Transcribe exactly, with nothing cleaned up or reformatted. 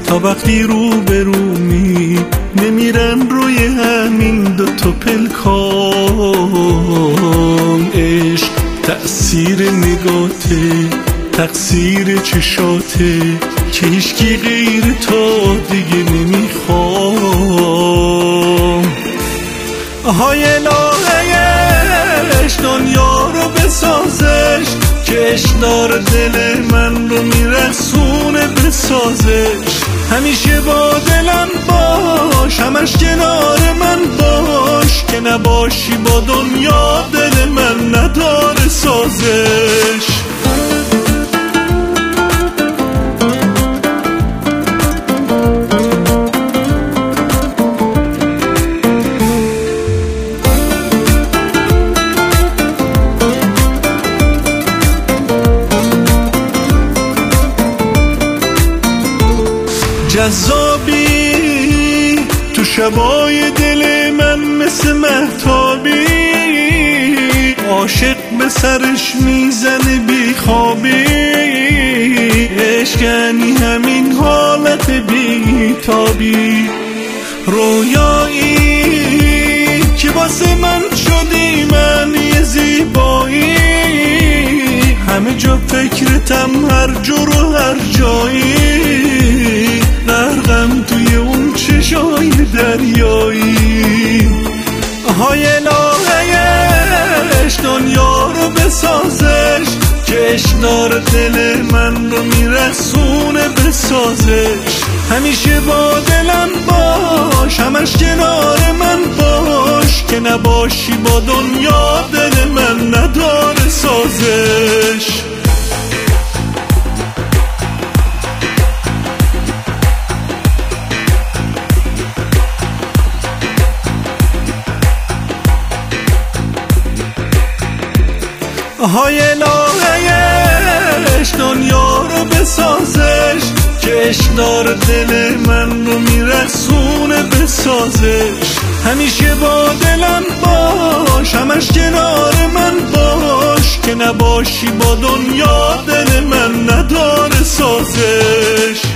تا وقتی رو به رو می نمیرن روی همین دو تا پلکان. عشق تأثیر نگاته، تقصیر چشاته که هیچکی غیر تو دیگه نمیخوام. آهای الهش دنیا رو بسازش که اشنار دل من رو میرسونه بسازش. همیشه با دلم باش، همش کنار من باش، که نباشی با دنیا دل من نداره سازش. جذابی تو شبای دل من مثل مهتابی، عاشق به سرش میزنه بی خوابی. عشق یعنی همین حالت بی تابی، رویایی که واسه من شدی من یه زیبایی. همه جا فکرتم، هر جور و هر جایی، غرقم توی اون چشای دریایی. آهای الهش دنیا رو بسازش که اشنار دل من رو میرسونه بسازش. همیشه با دلم باش، همش کنار من باش، که نباشی با دنیا دل من نداره سازش. آهای الهش دنیا رو بسازش که اشنار دل من رو میرسونه بسازش. همیشه با دلم باش، همش کنار من باش، که نباشی با دنیا دل من نداره سازش.